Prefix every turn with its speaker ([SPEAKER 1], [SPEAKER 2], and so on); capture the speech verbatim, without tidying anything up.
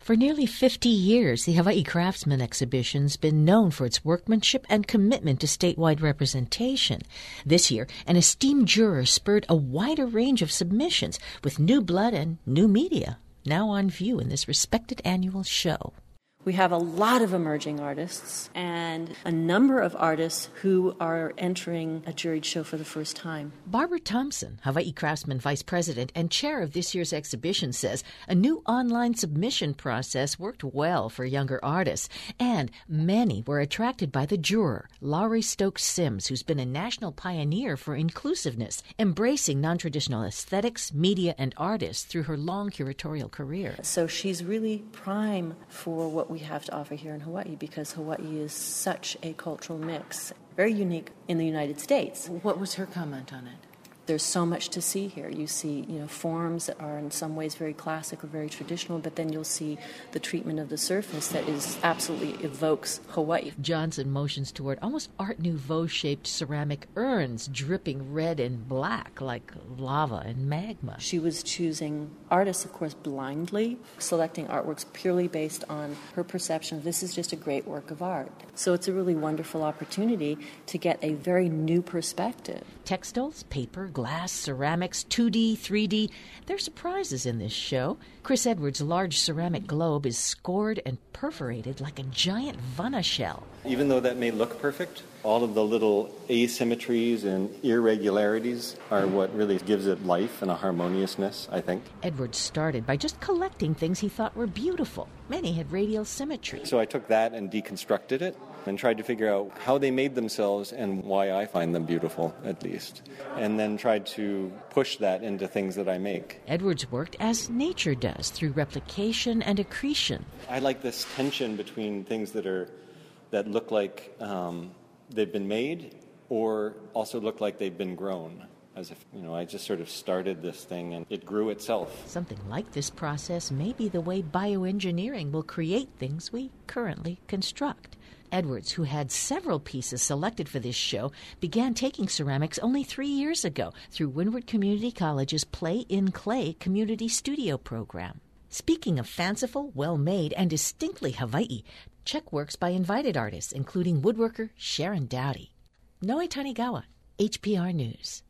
[SPEAKER 1] For nearly fifty years, the Hawaii Craftsman Exhibition's been known for its workmanship and commitment to statewide representation. This year, an esteemed juror spurred a wider range of submissions with new blood and new media, now on view in this respected annual show.
[SPEAKER 2] We have a lot of emerging artists and a number of artists who are entering a juried show for the first time.
[SPEAKER 1] Barbara Thompson, Hawaii Craftsman Vice President and Chair of this year's exhibition, says a new online submission process worked well for younger artists, and many were attracted by the juror, Laurie Stokes Sims, who's been a national pioneer for inclusiveness, embracing non-traditional aesthetics, media, and artists through her long curatorial career.
[SPEAKER 2] So she's really prime for what we have to offer here in Hawaii, because Hawaii is such a cultural mix, very unique in the United States.
[SPEAKER 3] What was her comment on it?
[SPEAKER 2] There's so much to see here. You see, you know, forms that are in some ways very classic or very traditional, but then you'll see the treatment of the surface that is absolutely evokes Hawaii.
[SPEAKER 1] Johnson motions toward almost Art Nouveau-shaped ceramic urns dripping red and black like lava and magma.
[SPEAKER 2] She was choosing artists, of course, blindly, selecting artworks purely based on her perception of this is just a great work of art. So it's a really wonderful opportunity to get a very new perspective.
[SPEAKER 1] Textiles, paper, glass, ceramics, two D, three D. There are surprises in this show. Chris Edwards' large ceramic globe is scored and perforated like a giant Vana shell.
[SPEAKER 4] Even though that may look perfect, all of the little asymmetries and irregularities are what really gives it life and a harmoniousness, I think.
[SPEAKER 1] Edwards started by just collecting things he thought were beautiful. Many had radial symmetry.
[SPEAKER 4] So I took that and deconstructed it and tried to figure out how they made themselves and why I find them beautiful, at least. And then tried to push that into things that I make.
[SPEAKER 1] Edwards worked as nature does, through replication and accretion.
[SPEAKER 4] I like this tension between things that are that look like um, they've been made or also look like they've been grown. As if, you know, I just sort of started this thing and it grew itself.
[SPEAKER 1] Something like this process may be the way bioengineering will create things we currently construct. Edwards, who had several pieces selected for this show, began taking ceramics only three years ago through Windward Community College's Play in Clay community studio program. Speaking of fanciful, well-made, and distinctly Hawaii, check works by invited artists, including woodworker Sharon Dowdy. Noe Tanigawa, H P R News.